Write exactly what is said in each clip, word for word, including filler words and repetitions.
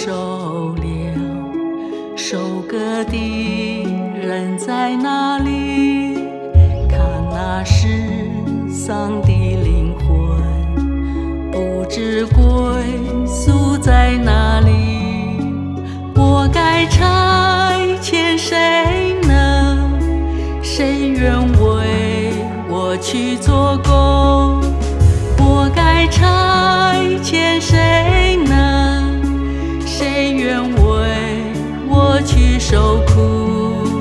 收了，收割的人在哪里？看那失丧的灵魂，不知归宿在哪里？我该差遣谁呢？谁愿为我去做工？我该差遣谁呢？谁愿为我去受苦？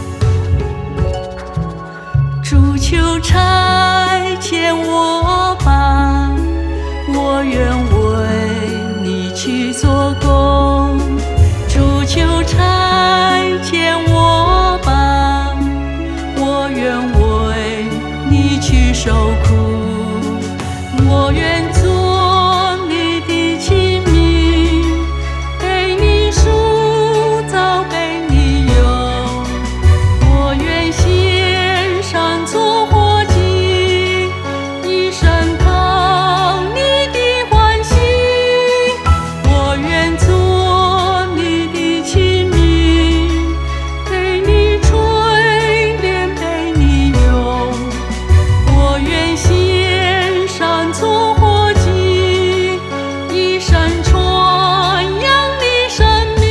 主求差遣我吧，我愿为你去做工。主求差遣我吧，我愿为你去受苦。我愿做你的器皿，被你塑造，被你用。我愿献上做活祭，以升讨你的欢喜。我愿做你的器皿，被你锤炼，被你用。我愿献上做活祭，以身传扬你生命。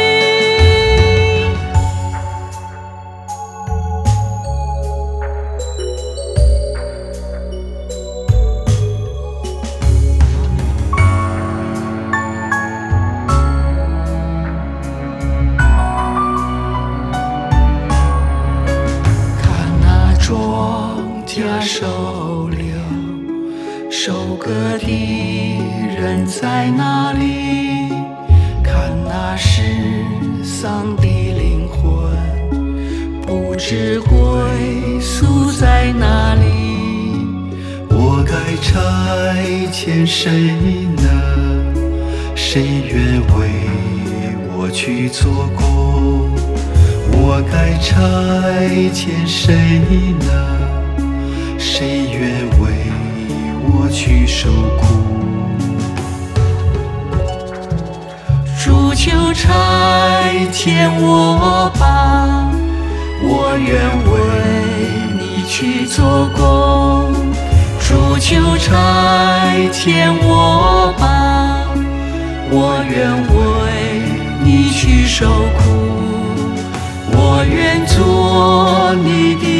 看那庄稼收了，收割的人在哪里？看那失丧的灵魂，不知归宿在哪里？ 我该差遣谁呢？谁愿为我去做工？我该差遣谁呢？谁愿为我去受苦？ 主求差遣我吧，我愿为你去做工。主求差遣我吧，我愿为你去受苦。我愿做你的